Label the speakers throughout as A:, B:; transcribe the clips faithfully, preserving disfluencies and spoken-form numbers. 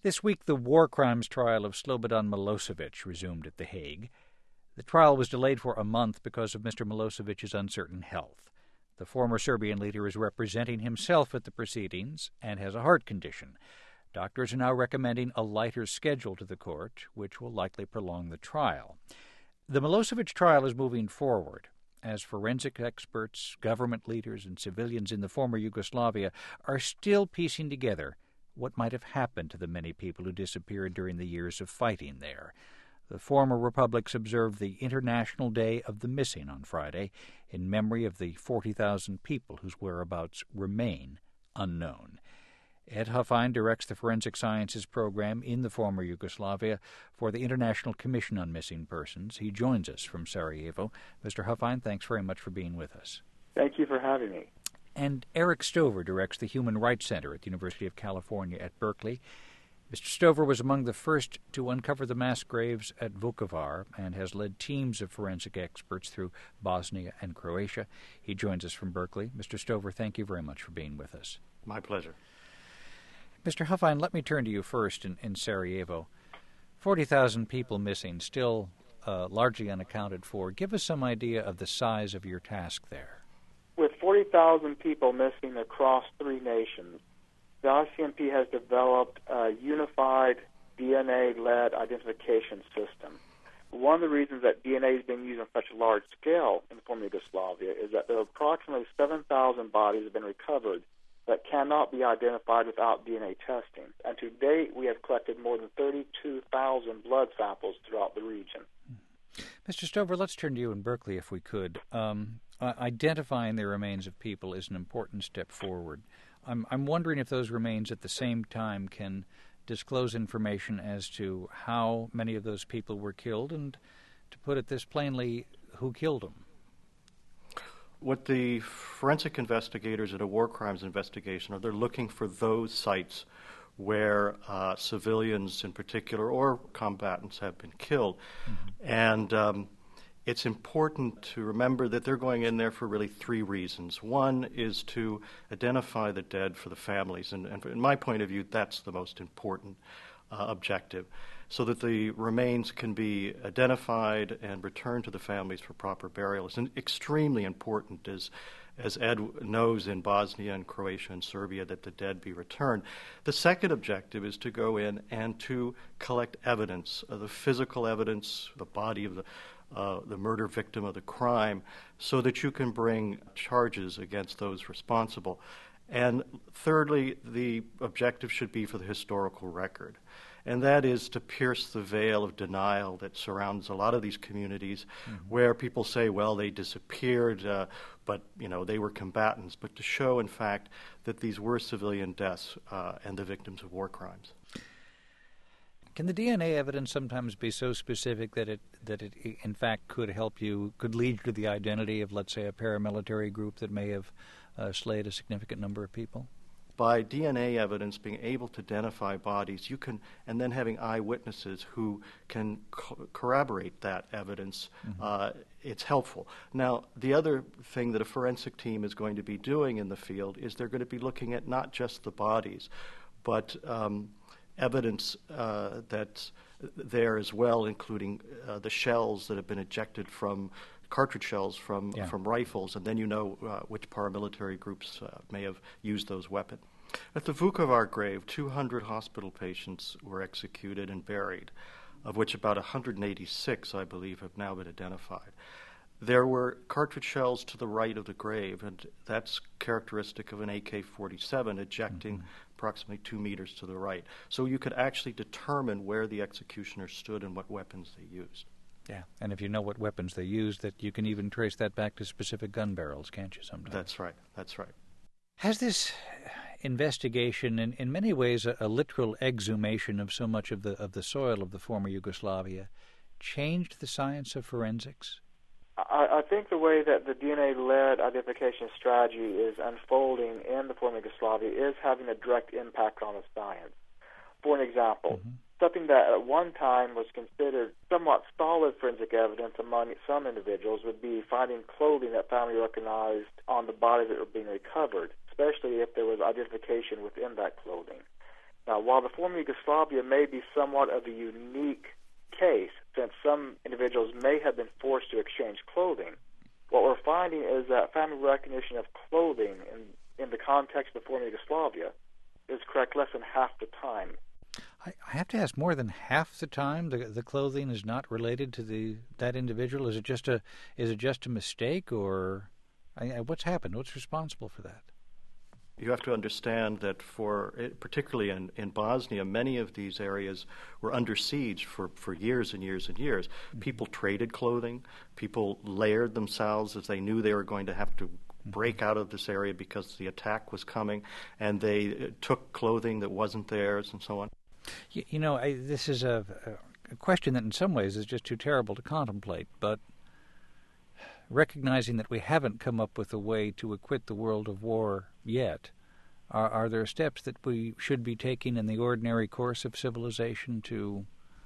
A: This week, the war crimes trial of Slobodan Milosevic resumed at The Hague. The trial was delayed for a month because of Mister Milosevic's uncertain health. The former Serbian leader is representing himself at the proceedings and has a heart condition. Doctors are now recommending a lighter schedule to the court, which will likely prolong the trial. The Milosevic trial is moving forward, as forensic experts, government leaders, and civilians in the former Yugoslavia are still piecing together what might have happened to the many people who disappeared during the years of fighting there. The former republics observed the International Day of the Missing on Friday in memory of the forty thousand people whose whereabouts remain unknown. Ed Huffine directs the Forensic Sciences program in the former Yugoslavia for the International Commission on Missing Persons. He joins us from Sarajevo. Mister Huffine, thanks very much for being with us.
B: Thank you for having me.
A: And Eric Stover directs the Human Rights Center at the University of California at Berkeley. Mister Stover was among the first to uncover the mass graves at Vukovar and has led teams of forensic experts through Bosnia and Croatia. He joins us from Berkeley. Mister Stover, thank you very much for being with us.
C: My pleasure.
A: Mister Huffine, let me turn to you first in, in Sarajevo. forty thousand people missing, still uh, largely unaccounted for. Give us some idea of the size of your task there.
B: With forty thousand people missing across three nations, the I C M P has developed a unified D N A-led identification system. One of the reasons that D N A is being used on such a large scale in the former Yugoslavia is that there are approximately seven thousand bodies have been recovered that cannot be identified without D N A testing. And to date, we have collected more than thirty-two thousand blood samples throughout the region.
A: Mister Stover, let's turn to you in Berkeley, if we could. Um, uh, identifying the remains of people is an important step forward. I'm, I'm wondering if those remains at the same time can disclose information as to how many of those people were killed and, to put it this plainly, who killed them.
C: What the forensic investigators at a war crimes investigation are, they're looking for those sites where uh, civilians in particular or combatants have been killed. Mm-hmm. And um, it's important to remember that they're going in there for really three reasons. One is to identify the dead for the families, and, and in my point of view, that's the most important uh, objective, so that the remains can be identified and returned to the families for proper burial. It's extremely important, as as Ed knows, in Bosnia and Croatia and Serbia, that the dead be returned. The second objective is to go in and to collect evidence, uh, the physical evidence, the body of the uh, the murder victim of the crime, so that you can bring charges against those responsible. And thirdly, the objective should be for the historical record, and that is to pierce the veil of denial that surrounds a lot of these communities, mm-hmm. where people say, well, they disappeared, uh, but you know they were combatants, but to show, in fact, that these were civilian deaths uh, and the victims of war crimes.
A: Can the D N A evidence sometimes be so specific that it that it in fact could help you, could lead to the identity of, let's say, a paramilitary group that may have uh, slayed a significant number of people?
C: By D N A evidence being able to identify bodies, you can, and then having eyewitnesses who can co- corroborate that evidence, mm-hmm. uh, it's helpful. Now, the other thing that a forensic team is going to be doing in the field is they're going to be looking at not just the bodies, but um, evidence uh, that's there as well, including uh, the shells that have been ejected from cartridge shells from yeah. from rifles, and then you know uh, which paramilitary groups uh, may have used those weapons. At the Vukovar grave, two hundred hospital patients were executed and buried, of which about one hundred eighty-six, I believe, have now been identified. There were cartridge shells to the right of the grave, and that's characteristic of an A K forty-seven ejecting mm-hmm. approximately two meters to the right. So you could actually determine where the executioner stood and what weapons they used.
A: Yeah, and if you know what weapons they used, that you can even trace that back to specific gun barrels, can't you, sometimes?
C: That's right, that's right.
A: Has this investigation, in, in many ways a, a literal exhumation of so much of the of the soil of the former Yugoslavia, changed the science of forensics?
B: I, I think the way that the D N A-led identification strategy is unfolding in the former Yugoslavia is having a direct impact on the science. For an example, mm-hmm. something that at one time was considered somewhat solid forensic evidence among some individuals would be finding clothing that family recognized on the bodies that were being recovered, especially if there was identification within that clothing. Now, while the former Yugoslavia may be somewhat of a unique case, since some individuals may have been forced to exchange clothing, what we're finding is that family recognition of clothing in, in the context of the former Yugoslavia is correct less than half the time.
A: I, I have to ask, more than half the time the the clothing is not related to the that individual? Is it just a is it just a mistake, or I, what's happened? What's responsible for that?
C: You have to understand that for, particularly in, in Bosnia, many of these areas were under siege for, for years and years and years. People traded clothing. People layered themselves as they knew they were going to have to break out of this area because the attack was coming, and they took clothing that wasn't theirs and so on.
A: You, you know, I, this is a, a question that in some ways is just too terrible to contemplate, but recognizing that we haven't come up with a way to acquit the world of war yet, are, are there steps that we should be taking in the ordinary course of civilization to,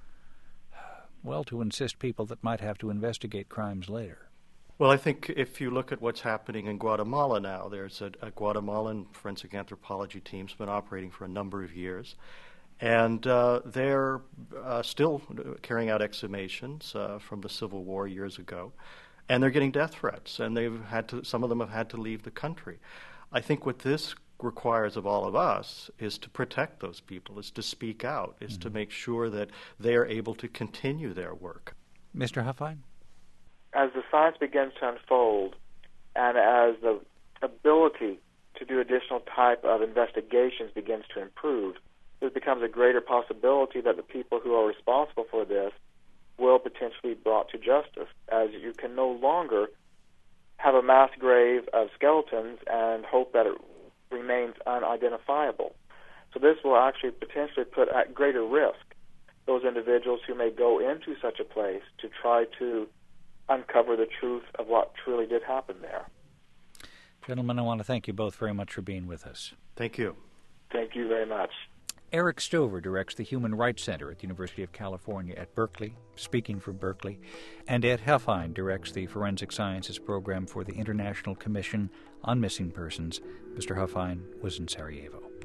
A: well, to insist people that might have to investigate crimes later?
C: Well, I think if you look at what's happening in Guatemala now, there's a, a Guatemalan forensic anthropology team's been operating for a number of years, and uh, they're uh, still carrying out exhumations uh, from the Civil War years ago. And they're getting death threats, and they've had to. Some of them have had to leave the country. I think what this requires of all of us is to protect those people, is to speak out, is mm-hmm. to make sure that they are able to continue their work.
A: Mister Huffine?
B: As the science begins to unfold, and as the ability to do additional type of investigations begins to improve, there becomes a greater possibility that the people who are responsible for this will potentially be brought to justice, as you can no longer have a mass grave of skeletons and hope that it remains unidentifiable. So this will actually potentially put at greater risk those individuals who may go into such a place to try to uncover the truth of what truly did happen there.
A: Gentlemen, I want to thank you both very much for being with us.
C: Thank you.
B: Thank you very much.
A: Eric Stover directs the Human Rights Center at the University of California at Berkeley, speaking for Berkeley, and Ed Huffine directs the Forensic Sciences Program for the International Commission on Missing Persons. Mister Huffine was in Sarajevo.